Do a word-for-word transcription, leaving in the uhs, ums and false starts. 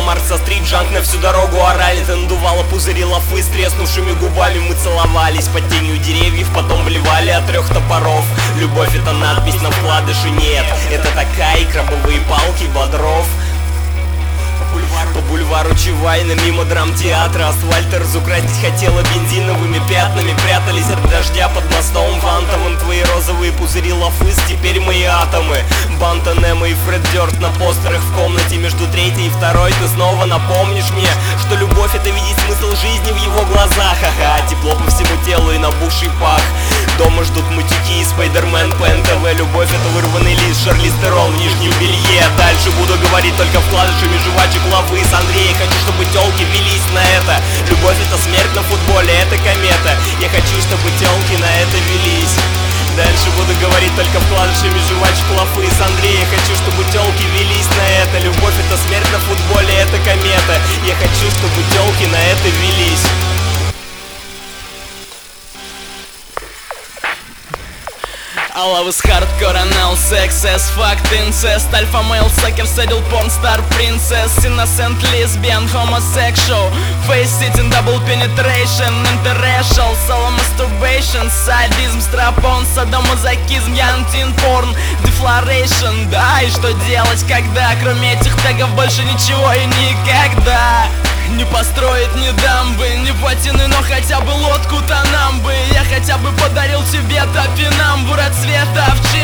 Маркса стрит, джанк на всю дорогу орали. Ты надувала пузыри лафы, с треснувшими губами мы целовались под тенью деревьев, потом блевали от трех топоров. Любовь — это надпись на вкладыше, нет, это такая, крабовые палки Бодров. По бульвару Чувайна, мимо драмтеатра, асфальт разукрасить хотела бензиновыми пятнами. Прятались от дождя под мостом вантовым твои розовые пузыри лафыс, теперь мои атомы. Банта Немо и Фред Дёрст на постерах в комнате между третьей и второй. Ты снова напомнишь мне, что любовь — это видеть смысл жизни в его глазах. Ага, тепло по всему телу и набухший пах. Дома ждут мутики и Спайдермен по эн тэ вэ. Любовь — это вырванный лист, Шарлиз Терон в нижнем белье. Дальше буду говорить только вкладышами жвачек лавы с Андрея. Хочу, чтобы тёлки велись на это. Любовь — это смерть на футболе, это комета. Я хочу, чтобы тёлки на это велись. Дальше буду говорить только вкладышами жвачек лафы с Андрея. Хочу, чтобы тёлки велись на это. Любовь — это смерть на футболе, это комета. Я хочу, чтобы тёлки на это велись. All of us hardcore anal sex as fucked incest. Alpha male sucker, saddle porn star princess. Innocent lesbian, homosexual. Face sitting, double penetration. Interracial, solo masturbation. Sadism, strap-on, sadomasochism. Young teen porn, defloration. Да, и что делать, когда кроме этих тегов больше ничего и никогда не построить ни дамбы, ни плотины, но хотя бы лодку-то нам бы. Я хотя бы подарил тебе топинамбур от цвета овчарки.